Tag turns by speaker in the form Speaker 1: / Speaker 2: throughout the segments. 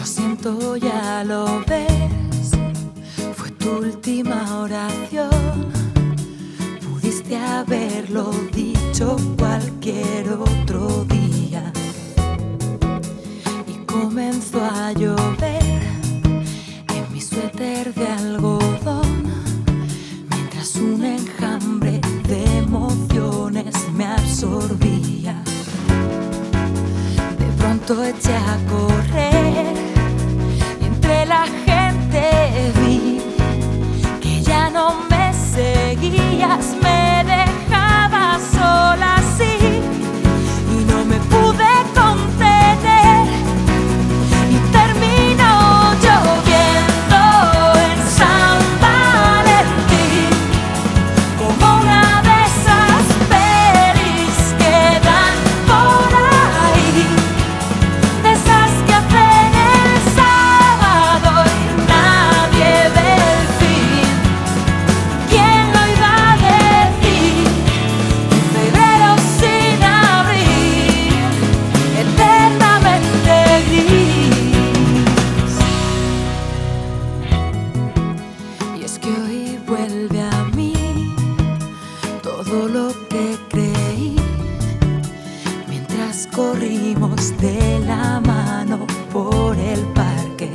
Speaker 1: siento, ya lo ves, fue tu última oración. Pudiste haberlo dicho cualquier otro día. Y comenzó a llover en mi suéter de algodón, mientras un enjambre de emociones me absorbía. De pronto eché a correr y entre la gente vi que ya no me seguías, me dejabas sola así y no me pude contener y terminó lloviendo en San Valentín, como una de esas pelis que dan por ahí, de esas que hacen el sábado y nadie ve el fin. ¿Quién lo iba a decir? Febrero sin abril, eternamente gris. Y es que hoy vuelve a mí todo lo que creí mientras corrimos de la mano por el parque.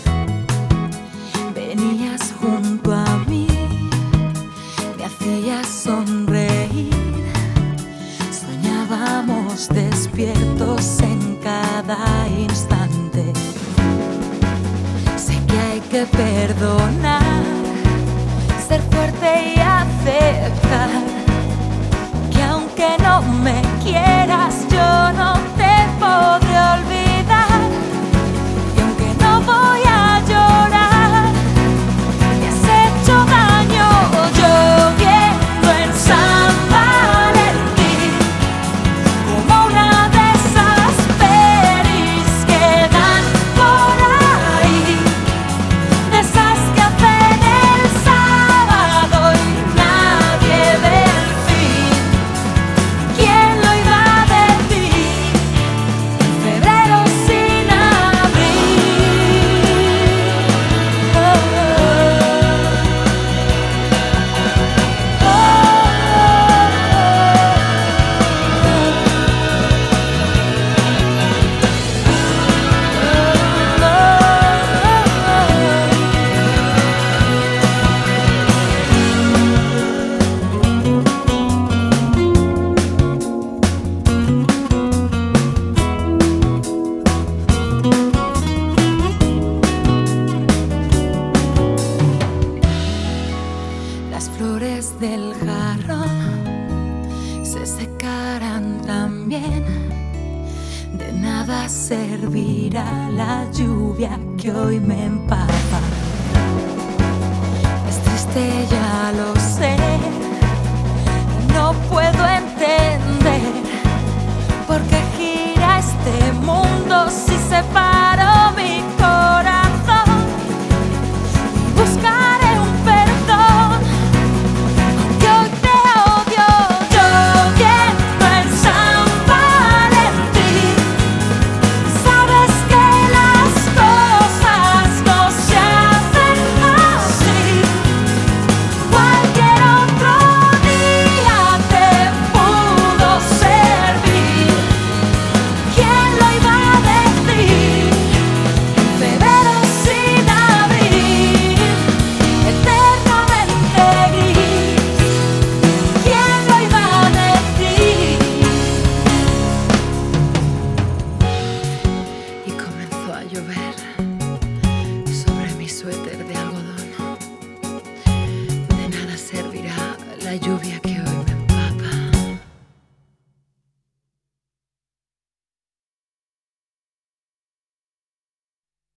Speaker 1: Venías junto a mí, me hacías sonreír, soñábamos despiertos en cada instante. Sé que hay que perdonar, ser fuerte y aceptar que aunque no me quieras, yo no te podré olvidar. Y aunque no voy a llorar, me has hecho daño lloviendo en San Valentín, como una de esas pelis que dan por ahí, de esas que hacen el sábado y nadie ve el fin. ¿Quién lo iba a decir? Febrero sin abril. Las flores del jarrón se secarán también. De nada servirá la lluvia que hoy me empapa. Es triste, ya lo sé, no puedo entender por qué gira este mundo si separo mi corazón. Y buscaré un perdón, aunque hoy te odio, lloviendo en San Valentín. Sabes que las cosas no se hacen así. Cualquier otro día te pudo servir. ¿Quién lo iba a decir? Febrero sin abril, eternamente gris. ¿Quién lo iba a decir? Y comenzó a llover sobre mi suéter de algodón. De nada servirá la lluvia que